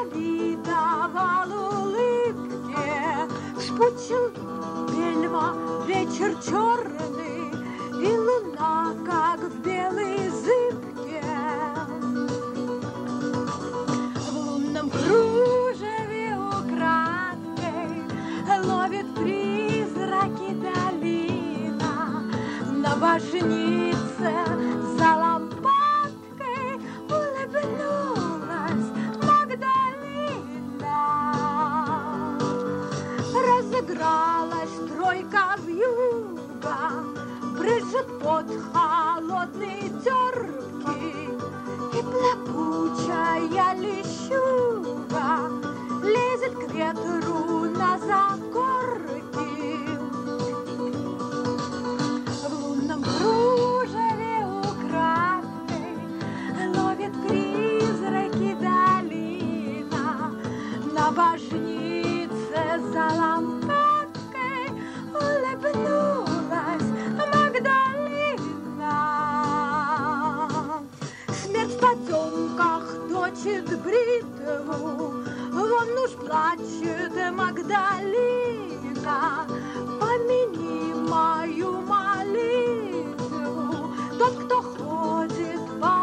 позавидовал улыбке. Вспучил бельма вечер черный, и луна, как в белой зыбке. В лунном кружеве украдкой ловит призраки долина. На башнице за лампадкой улыбнулась Магдалина. Разыгралась тройка вьюга, брызжет под холодные терки, и плакучая лещуга лезет к ветру на закорки. В лунном кружеве украдкой ловит призраки долина. На башнице за лампадкой улыбнулась Магдалина. Смерть в потемках точит бритву, вон уж плачет Магдалина. Помяни мою молитву, тот, кто ходит по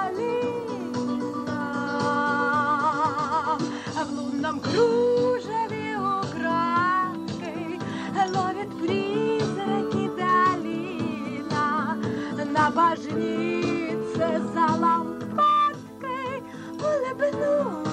долинам. В лунном кружеве украдкой ловит призраки долина. На башнице за лампадкой улыбнулась